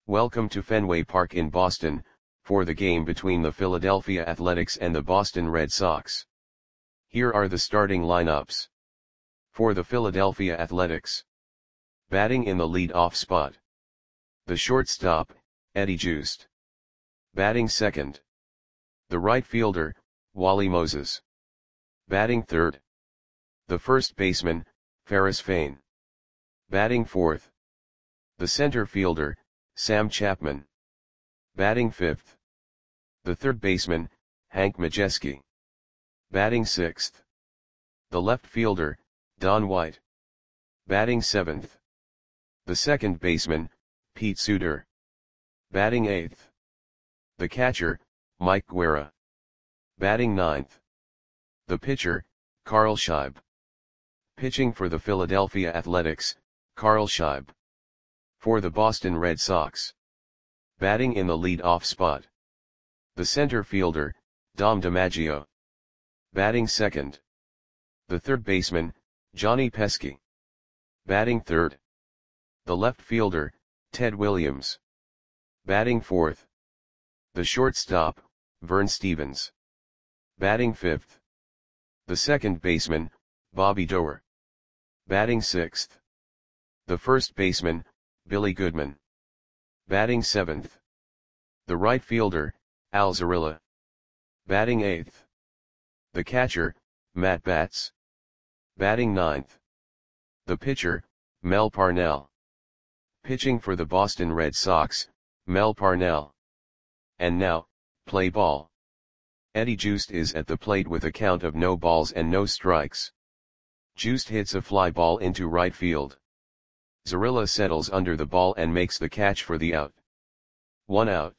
Welcome to Fenway Park in Boston, for the game between the Philadelphia Athletics and the Boston Red Sox. Here are the starting lineups. For the Philadelphia Athletics. Batting in the lead-off spot. The shortstop, Eddie Joost. Batting second. The right fielder, Wally Moses. Batting third. The first baseman, Ferris Fain. Batting fourth. The center fielder, Sam Chapman. Batting fifth. The third baseman, Hank Majeski. Batting sixth. The left fielder, Don White. Batting seventh. The second baseman, Pete Suter. Batting eighth. The catcher, Mike Guerra. Batting ninth. The pitcher, Carl Scheib. Pitching for the Philadelphia Athletics, Carl Scheib. For the Boston Red Sox. Batting in the lead-off spot. The center fielder, Dom DiMaggio. Batting second. The third baseman, Johnny Pesky. Batting third. The left fielder, Ted Williams. Batting fourth. The shortstop, Vern Stephens. Batting fifth. The second baseman, Bobby Doerr. Batting sixth. The first baseman, Billy Goodman. Batting seventh. The right fielder, Al Zarilla. Batting eighth. The catcher, Matt Batts. Batting ninth. The pitcher, Mel Parnell. Pitching for the Boston Red Sox, Mel Parnell. And now, play ball. Eddie Joost is at the plate with a count of no balls and no strikes. Joost hits a fly ball into right field. Zarilla settles under the ball and makes the catch for the out. 1 out.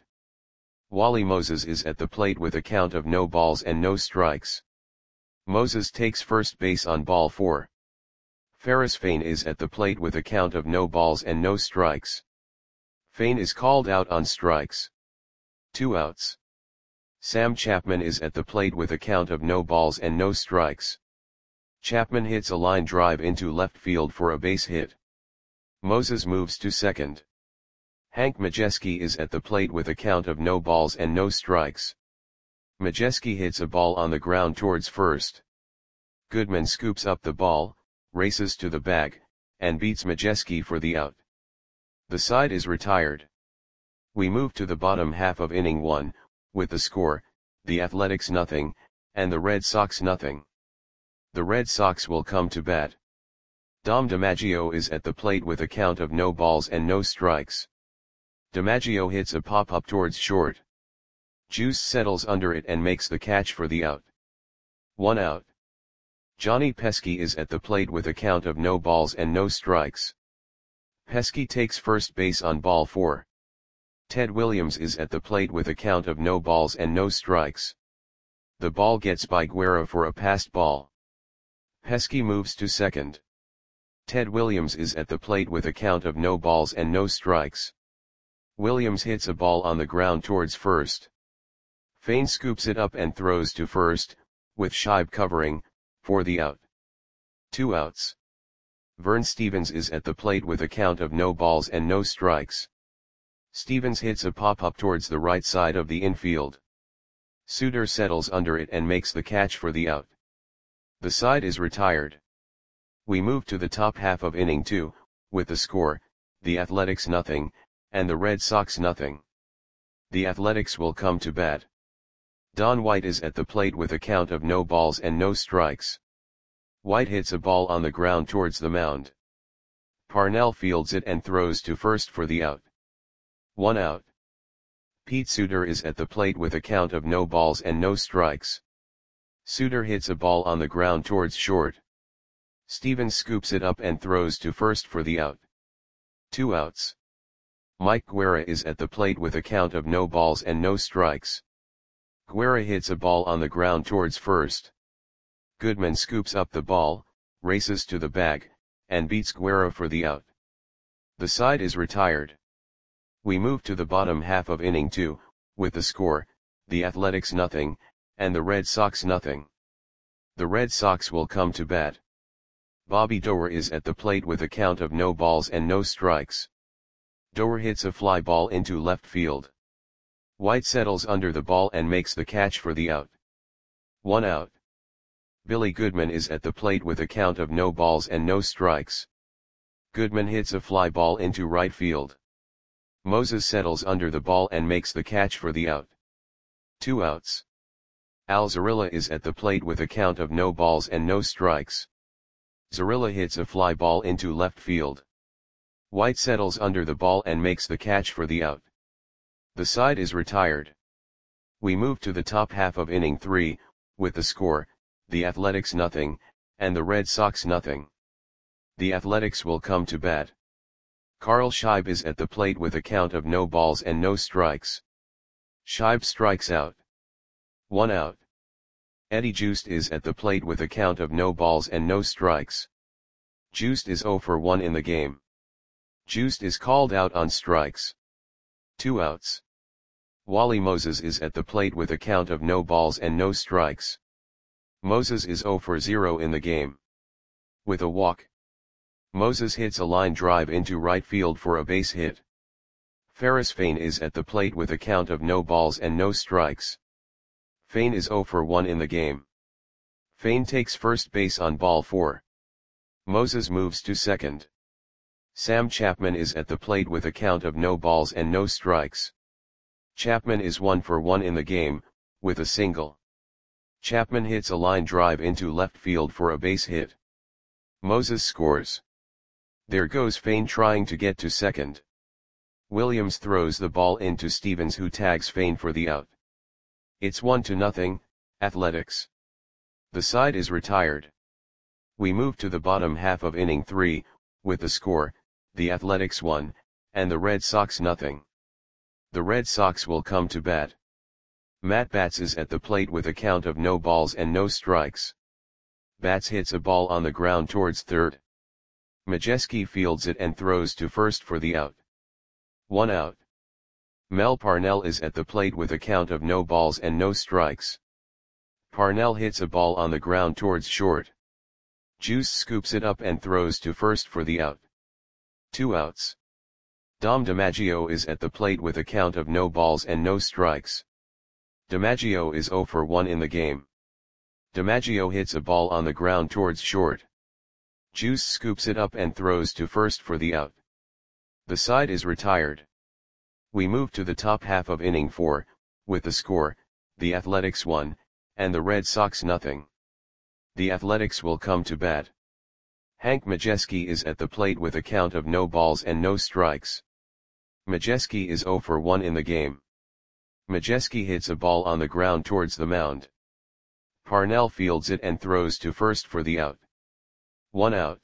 Wally Moses is at the plate with a count of no balls and no strikes. Moses takes first base on ball 4. Ferris Fain is at the plate with a count of no balls and no strikes. Fain is called out on strikes. 2 outs. Sam Chapman is at the plate with a count of no balls and no strikes. Chapman hits a line drive into left field for a base hit. Moses moves to second. Hank Majeski is at the plate with a count of no balls and no strikes. Majeski hits a ball on the ground towards first. Goodman scoops up the ball, races to the bag, and beats Majeski for the out. The side is retired. We move to the bottom half of inning 1, with the score, the Athletics 0, and the Red Sox 0. The Red Sox will come to bat. Dom DiMaggio is at the plate with a count of no balls and no strikes. DiMaggio hits a pop-up towards short. Joost settles under it and makes the catch for the out. 1 out. Johnny Pesky is at the plate with a count of no balls and no strikes. Pesky takes first base on ball 4. Ted Williams is at the plate with a count of no balls and no strikes. The ball gets by Guerra for a passed ball. Pesky moves to second. Ted Williams is at the plate with a count of no balls and no strikes. Williams hits a ball on the ground towards first. Fain scoops it up and throws to first, with Scheib covering, for the out. 2 outs. Vern Stephens is at the plate with a count of no balls and no strikes. Stephens hits a pop-up towards the right side of the infield. Suter settles under it and makes the catch for the out. The side is retired. We move to the top half of inning 2, with the score, the Athletics 0, and the Red Sox 0. The Athletics will come to bat. Don White is at the plate with a count of no balls and no strikes. White hits a ball on the ground towards the mound. Parnell fields it and throws to first for the out. 1 out. Pete Suter is at the plate with a count of no balls and no strikes. Suter hits a ball on the ground towards short. Stephens scoops it up and throws to first for the out. 2 outs. Mike Guerra is at the plate with a count of no balls and no strikes. Guerra hits a ball on the ground towards first. Goodman scoops up the ball, races to the bag, and beats Guerra for the out. The side is retired. We move to the bottom half of inning 2, with the score, the Athletics 0, and the Red Sox 0. The Red Sox will come to bat. Bobby Doerr is at the plate with a count of no balls and no strikes. Doer hits a fly ball into left field. White settles under the ball and makes the catch for the out. 1 out. Billy Goodman is at the plate with a count of no balls and no strikes. Goodman hits a fly ball into right field. Moses settles under the ball and makes the catch for the out. 2 outs. Al Zarilla is at the plate with a count of no balls and no strikes. Zarilla hits a fly ball into left field. White settles under the ball and makes the catch for the out. The side is retired. We move to the top half of inning 3, with the score, the Athletics nothing, and the Red Sox nothing. The Athletics will come to bat. Carl Scheib is at the plate with a count of no balls and no strikes. Scheib strikes out. 1 out. Eddie Joost is at the plate with a count of no balls and no strikes. Joost is 0 for 1 in the game. Joost is called out on strikes. 2 outs. Wally Moses is at the plate with a count of no balls and no strikes. Moses is 0 for 0 in the game. With a walk. Moses hits a line drive into right field for a base hit. Ferris Fain is at the plate with a count of no balls and no strikes. Fain is 0 for 1 in the game. Fain takes first base on ball 4. Moses moves to second. Sam Chapman is at the plate with a count of no balls and no strikes. Chapman is 1 for 1 in the game, with a single. Chapman hits a line drive into left field for a base hit. Moses scores. There goes Fain trying to get to second. Williams throws the ball into Stevens, who tags Fain for the out. It's 1-0, Athletics. The side is retired. We move to the bottom half of inning 3, with the score, the Athletics 1, and the Red Sox nothing. The Red Sox will come to bat. Matt Batts is at the plate with a count of no balls and no strikes. Batts hits a ball on the ground towards third. Majeski fields it and throws to first for the out. 1 out. Mel Parnell is at the plate with a count of no balls and no strikes. Parnell hits a ball on the ground towards short. Juice scoops it up and throws to first for the out. 2 outs. Dom DiMaggio is at the plate with a count of no balls and no strikes. DiMaggio is 0 for 1 in the game. DiMaggio hits a ball on the ground towards short. Juice scoops it up and throws to first for the out. The side is retired. We move to the top half of inning 4, with the score, the Athletics 1, and the Red Sox nothing. The Athletics will come to bat. Hank Majeski is at the plate with a count of no balls and no strikes. Majeski is 0 for 1 in the game. Majeski hits a ball on the ground towards the mound. Parnell fields it and throws to first for the out. 1 out.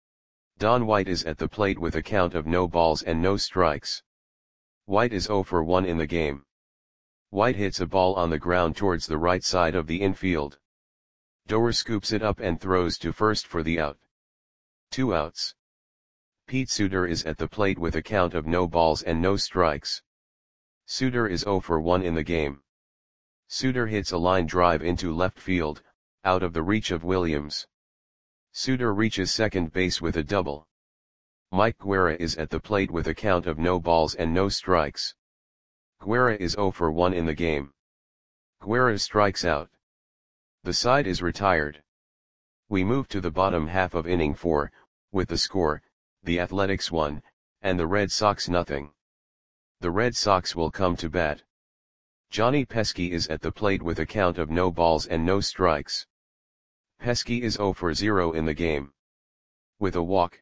Don White is at the plate with a count of no balls and no strikes. White is 0 for 1 in the game. White hits a ball on the ground towards the right side of the infield. Doer scoops it up and throws to first for the out. 2 outs. Pete Suter is at the plate with a count of no balls and no strikes. Suter is 0 for 1 in the game. Suter hits a line drive into left field, out of the reach of Williams. Suter reaches second base with a double. Mike Guerra is at the plate with a count of no balls and no strikes. Guerra is 0 for 1 in the game. Guerra strikes out. The side is retired. We move to the bottom half of inning 4, with the score, the Athletics 1, and the Red Sox nothing. The Red Sox will come to bat. Johnny Pesky is at the plate with a count of no balls and no strikes. Pesky is 0 for 0 in the game. With a walk.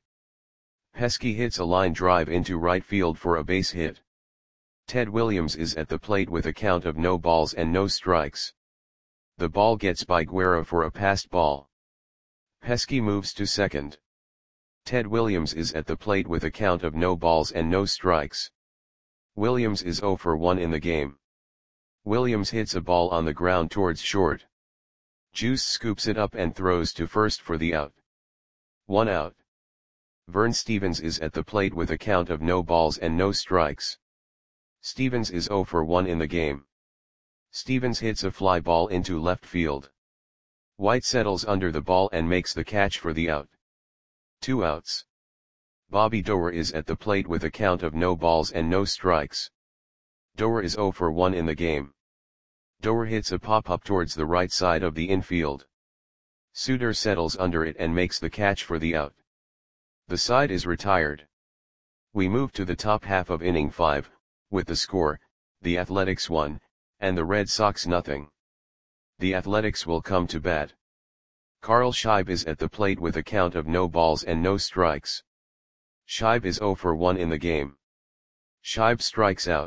Pesky hits a line drive into right field for a base hit. Ted Williams is at the plate with a count of no balls and no strikes. The ball gets by Guerra for a passed ball. Pesky moves to second. Ted Williams is at the plate with a count of no balls and no strikes. Williams is 0 for 1 in the game. Williams hits a ball on the ground towards short. Juice scoops it up and throws to first for the out. 1 out. Vern Stevens is at the plate with a count of no balls and no strikes. Stevens is 0 for 1 in the game. Stevens hits a fly ball into left field. White settles under the ball and makes the catch for the out. 2 outs. Bobby Doerr is at the plate with a count of no balls and no strikes. Doerr is 0 for 1 in the game. Doerr hits a pop-up towards the right side of the infield. Suter settles under it and makes the catch for the out. The side is retired. We move to the top half of inning 5, with the score, the Athletics 1, and the Red Sox nothing. The Athletics will come to bat. Carl Scheib is at the plate with a count of no balls and no strikes. Scheib is 0 for 1 in the game. Scheib strikes out.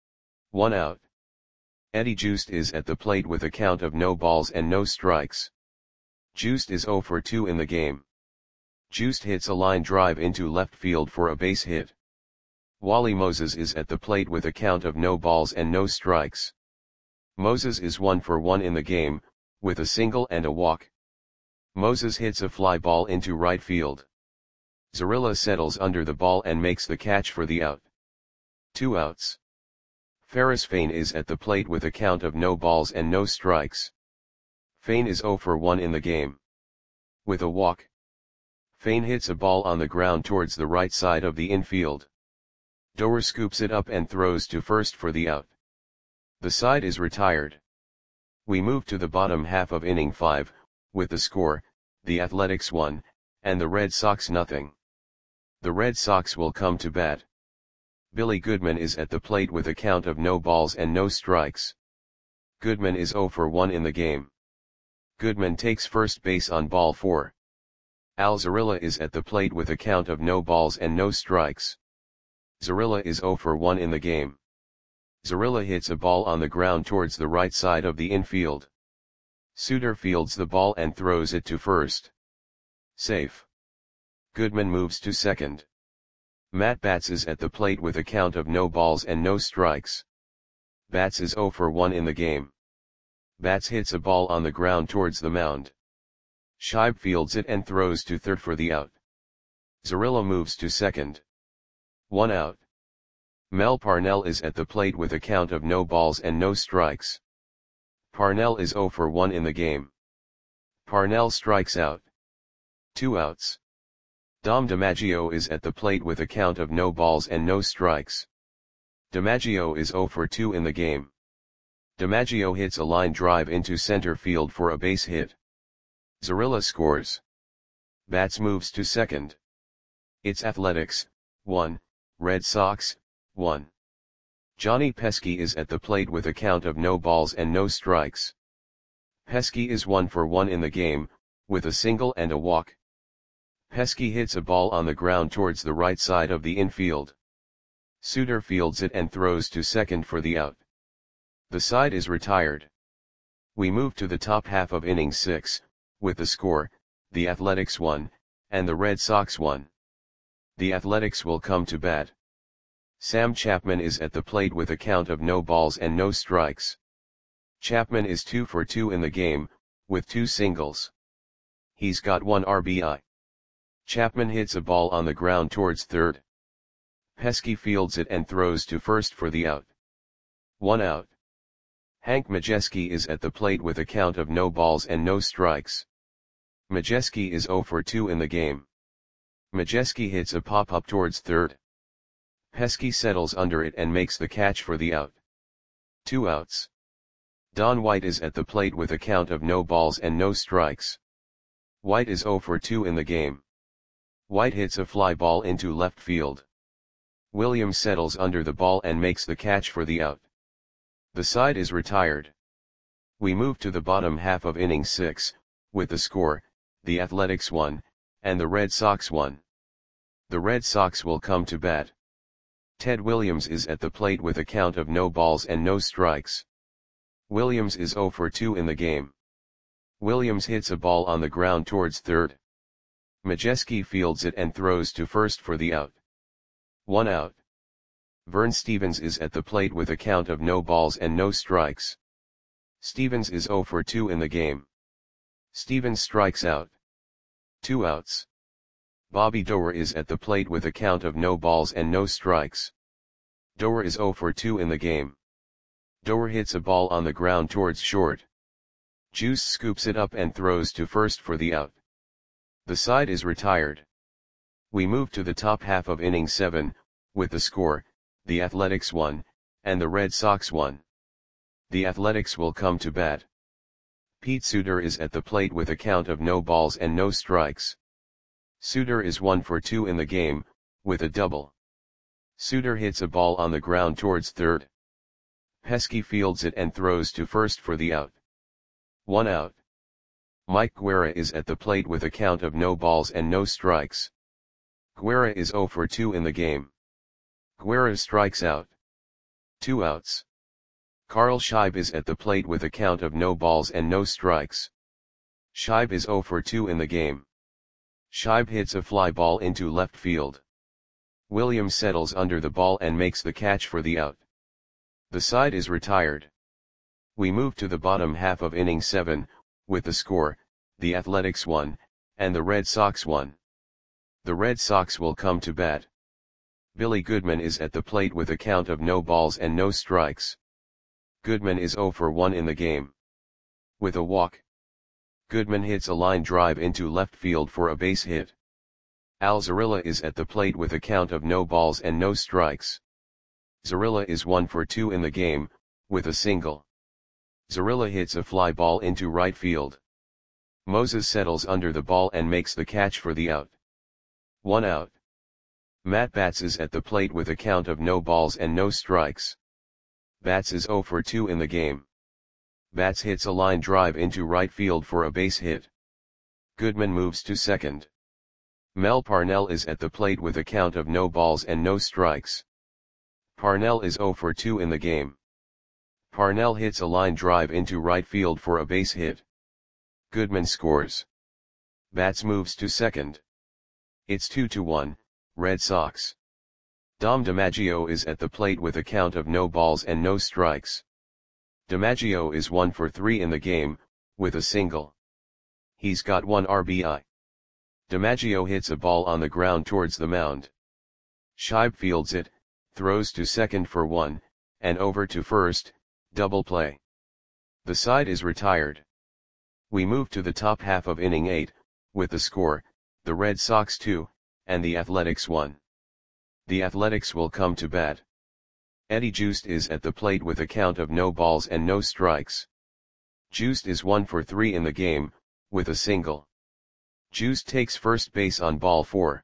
1 out. Eddie Joost is at the plate with a count of no balls and no strikes. Joost is 0 for 2 in the game. Joost hits a line drive into left field for a base hit. Wally Moses is at the plate with a count of no balls and no strikes. Moses is 1 for 1 in the game, with a single and a walk. Moses hits a fly ball into right field. Zarilla settles under the ball and makes the catch for the out. 2 outs. Ferris Fain is at the plate with a count of no balls and no strikes. Fain is 0 for 1 in the game. With a walk. Fain hits a ball on the ground towards the right side of the infield. Doerr scoops it up and throws to first for the out. The side is retired. We move to the bottom half of inning 5, with the score, the Athletics 1, and the Red Sox nothing. The Red Sox will come to bat. Billy Goodman is at the plate with a count of no balls and no strikes. Goodman is 0 for 1 in the game. Goodman takes first base on ball 4. Al Zarilla is at the plate with a count of no balls and no strikes. Zarilla is 0 for 1 in the game. Zarilla hits a ball on the ground towards the right side of the infield. Suter fields the ball and throws it to first. Safe. Goodman moves to second. Matt Batts is at the plate with a count of no balls and no strikes. Batts is 0 for 1 in the game. Batts hits a ball on the ground towards the mound. Scheib fields it and throws to third for the out. Zarilla moves to second. 1 out. Mel Parnell is at the plate with a count of no balls and no strikes. Parnell is 0 for 1 in the game. Parnell strikes out. 2 outs. Dom DiMaggio is at the plate with a count of no balls and no strikes. DiMaggio is 0 for 2 in the game. DiMaggio hits a line drive into center field for a base hit. Zarilla scores. Batts moves to second. It's Athletics, 1, Red Sox, 1. Johnny Pesky is at the plate with a count of no balls and no strikes. Pesky is 1 for 1 in the game, with a single and a walk. Pesky hits a ball on the ground towards the right side of the infield. Suter fields it and throws to second for the out. The side is retired. We move to the top half of inning 6, with the score, the Athletics 1, and the Red Sox 1. The Athletics will come to bat. Sam Chapman is at the plate with a count of no balls and no strikes. Chapman is 2 for 2 in the game, with 2 singles. He's got 1 RBI. Chapman hits a ball on the ground towards third. Pesky fields it and throws to first for the out. 1 out. Hank Majeski is at the plate with a count of no balls and no strikes. Majeski is 0 for 2 in the game. Majeski hits a pop-up towards third. Pesky settles under it and makes the catch for the out. 2 outs. Don White is at the plate with a count of no balls and no strikes. White is 0 for 2 in the game. White hits a fly ball into left field. Williams settles under the ball and makes the catch for the out. The side is retired. We move to the bottom half of inning 6, with the score, the Athletics 1, and the Red Sox 1. The Red Sox will come to bat. Ted Williams is at the plate with a count of no balls and no strikes. Williams is 0 for 2 in the game. Williams hits a ball on the ground towards third. Majeski fields it and throws to first for the out. 1 out. Vern Stevens is at the plate with a count of no balls and no strikes. Stevens is 0 for 2 in the game. Stevens strikes out. 2 outs. Bobby Doerr is at the plate with a count of no balls and no strikes. Doerr is 0 for 2 in the game. Doerr hits a ball on the ground towards short. Juice scoops it up and throws to first for the out. The side is retired. We move to the top half of inning 7, with the score, the Athletics 1, and the Red Sox 1. The Athletics will come to bat. Pete Suter is at the plate with a count of no balls and no strikes. Suter is 1 for 2 in the game, with a double. Suter hits a ball on the ground towards third. Pesky fields it and throws to first for the out. 1 out. Mike Guerra is at the plate with a count of no balls and no strikes. Guerra is 0 for 2 in the game. Guerra strikes out. 2 outs. Carl Scheib is at the plate with a count of no balls and no strikes. Scheib is 0 for 2 in the game. Scheib hits a fly ball into left field. Williams settles under the ball and makes the catch for the out. The side is retired. We move to the bottom half of inning 7, with the score, the Athletics 1, and the Red Sox 1. The Red Sox will come to bat. Billy Goodman is at the plate with a count of no balls and no strikes. Goodman is 0 for 1 in the game. With a walk. Goodman hits a line drive into left field for a base hit. Al Zarilla is at the plate with a count of no balls and no strikes. Zarilla is 1 for 2 in the game, with a single. Zarilla hits a fly ball into right field. Moses settles under the ball and makes the catch for the out. 1 out. Matt Batts is at the plate with a count of no balls and no strikes. Batts is 0 for 2 in the game. Batts hits a line drive into right field for a base hit. Goodman moves to second. Mel Parnell is at the plate with a count of no balls and no strikes. Parnell is 0 for 2 in the game. Parnell hits a line drive into right field for a base hit. Goodman scores. Batts moves to second. It's 2-1, Red Sox. Dom DiMaggio is at the plate with a count of no balls and no strikes. DiMaggio is 1 for 3 in the game, with a single. He's got 1 RBI. DiMaggio hits a ball on the ground towards the mound. Scheib fields it, throws to second for 1, and over to first, double play. The side is retired. We move to the top half of inning 8, with the score, the Red Sox 2, and the Athletics 1. The Athletics will come to bat. Eddie Joost is at the plate with a count of no balls and no strikes. Joost is 1 for 3 in the game, with a single. Joost takes first base on ball 4.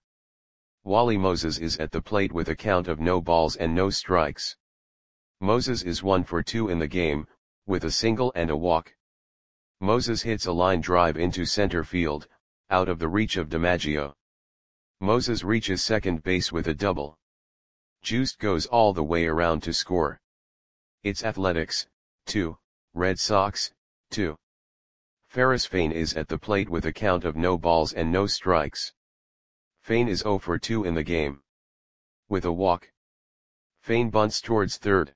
Wally Moses is at the plate with a count of no balls and no strikes. Moses is 1 for 2 in the game, with a single and a walk. Moses hits a line drive into center field, out of the reach of DiMaggio. Moses reaches second base with a double. Joost goes all the way around to score. It's Athletics, 2, Red Sox, 2. Ferris Fain is at the plate with a count of no balls and no strikes. Fain is 0 for 2 in the game. With a walk. Fain bunts towards third.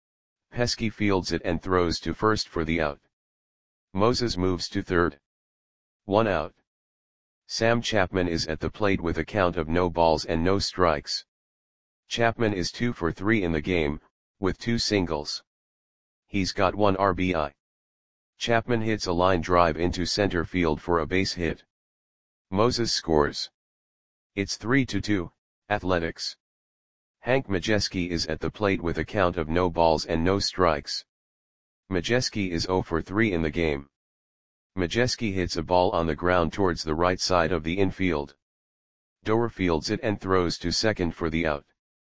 Pesky fields it and throws to first for the out. Moses moves to third. 1 out. Sam Chapman is at the plate with a count of no balls and no strikes. Chapman is 2 for 3 in the game, with 2 singles. He's got 1 RBI. Chapman hits a line drive into center field for a base hit. Moses scores. It's 3-2, Athletics. Hank Majeski is at the plate with a count of no balls and no strikes. Majeski is 0 for 3 in the game. Majeski hits a ball on the ground towards the right side of the infield. Doer fields it and throws to second for the out.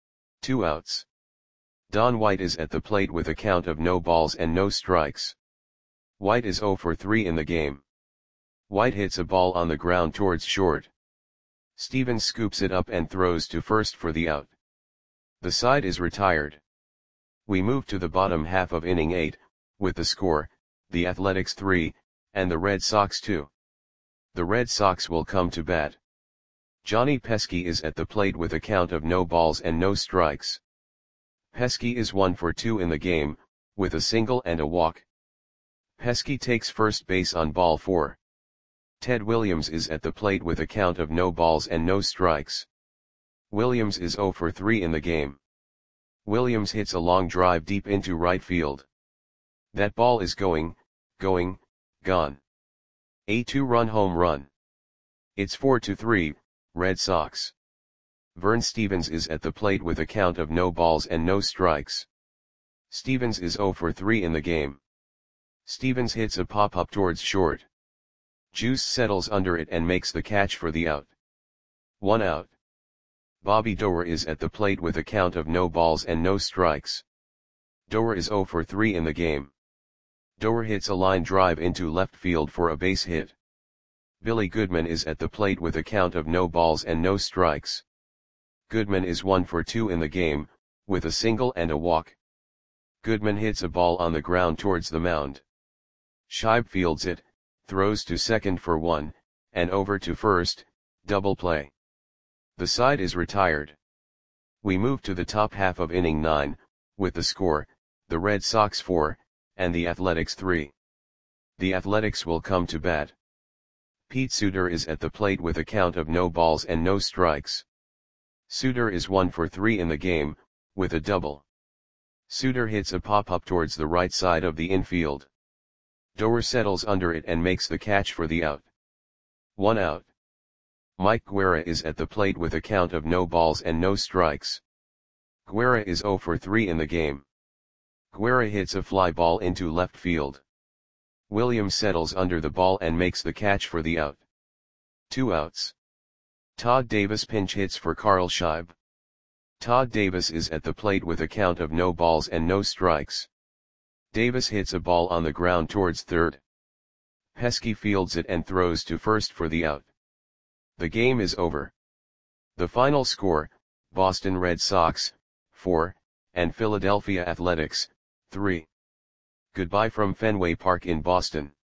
2 outs. Don White is at the plate with a count of no balls and no strikes. White is 0 for 3 in the game. White hits a ball on the ground towards short. Stevens scoops it up and throws to first for the out. The side is retired. We move to the bottom half of inning 8, with the score, the Athletics 3, and the Red Sox 2. The Red Sox will come to bat. Johnny Pesky is at the plate with a count of no balls and no strikes. Pesky is 1 for 2 in the game, with a single and a walk. Pesky takes first base on ball 4. Ted Williams is at the plate with a count of no balls and no strikes. Williams is 0 for 3 in the game. Williams hits a long drive deep into right field. That ball is gone. A 2-run home run. It's 4-3, Red Sox. Vern Stephens is at the plate with a count of no balls and no strikes. Stephens is 0 for 3 in the game. Stephens hits a pop-up towards short. Juice settles under it and makes the catch for the out. 1 out. Bobby Doerr is at the plate with a count of no balls and no strikes. Doerr is 0 for 3 in the game. Doerr hits a line drive into left field for a base hit. Billy Goodman is at the plate with a count of no balls and no strikes. Goodman is 1 for 2 in the game, with a single and a walk. Goodman hits a ball on the ground towards the mound. Scheib fields it, throws to second for 1, and over to first, double play. The side is retired. We move to the top half of inning 9, with the score, the Red Sox 4, and the Athletics 3. The Athletics will come to bat. Pete Suter is at the plate with a count of no balls and no strikes. Suter is 1 for 3 in the game, with a double. Suter hits a pop-up towards the right side of the infield. Doerr settles under it and makes the catch for the out. 1 out. Mike Guerra is at the plate with a count of no balls and no strikes. Guerra is 0 for 3 in the game. Guerra hits a fly ball into left field. Williams settles under the ball and makes the catch for the out. 2 outs. Todd Davis pinch hits for Carl Scheib. Todd Davis is at the plate with a count of no balls and no strikes. Davis hits a ball on the ground towards third. Pesky fields it and throws to first for the out. The game is over. The final score, Boston Red Sox, 4, and Philadelphia Athletics, 3. Goodbye from Fenway Park in Boston.